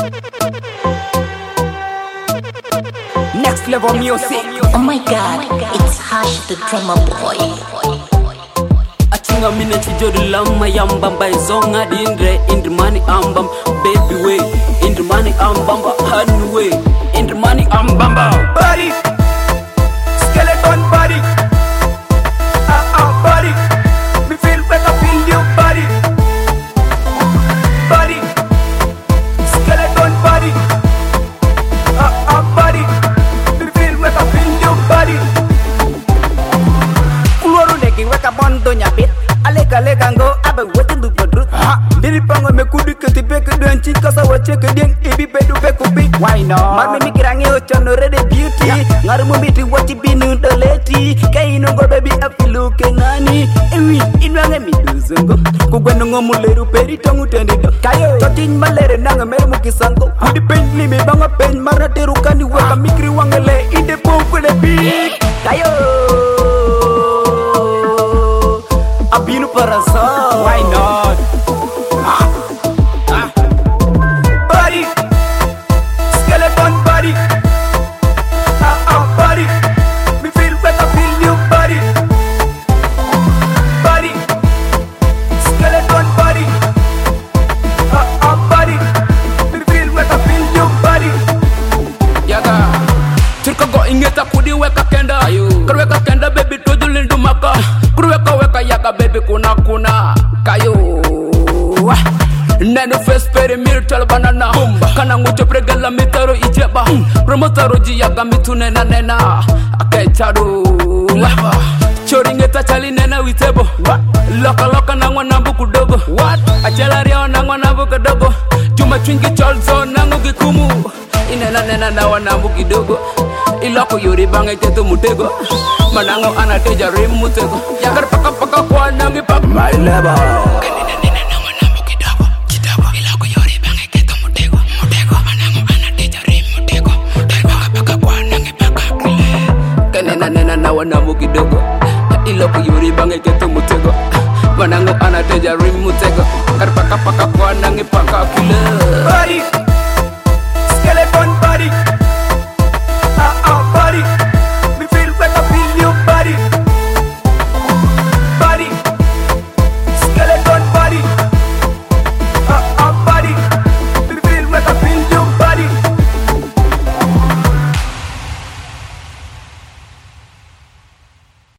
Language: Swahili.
Next level music. Oh my god, it's Hash the drummer boy. Achinga mine chijodi lama yambamba izonga dindre indrimani ambam baby way indrimani ambamba honey way indrimani ambamba Body, skeleton body. Body. Me feel like I feel your body. Body, skeleton body. Body. Me feel like I feel your body. Kuloro legi weka bondo nyabit. Alega ngo abe wetin du podru. Diri pango me kudu ke tipe ke den chika sa wache ke den ibi pedu pe kubi. Why not? Mar me mikirange ochono rede beauty. Ngaru mo biti wati binu doleti. Kay no go baby afilu ke ngani. Ewi inwange mi duzungo. Kugweno ngomu leru peri tongu tendido. Kayo chotin malere nanga mere mukisango. Kudi penli me banga pen marna teru kani weka mikri wangele inde pompe le bi. Kayo Abinu parasa. Why not? Body, skeleton body. Body, me feel like I feel your body. Body, skeleton body. Body, me feel like I feel your body. yaga turka go ingeta kudi weka kenda kurweka kenda baby tojulindu maka kurweka weka yaga baby kuna kayo neno face peri mirtal banana kana ngucho pregala mitaro ijeba promotaro ji yaga mitune na nena akechadu choringeta chali nena witebo loka nangwa nambu kudogo achela rio nangwa nambu kudogo juma chwingi cholzo nangu gikumu inena na wanambu kidogo iloko yuri bange tetu mutego manango anateja rim mutego yagar paka kwa nangi pak My level. nena na wanambu kidogo iloko yuri bange ketu mutego manango anateja rim mutego kar paka kwa nangi paka kile Body,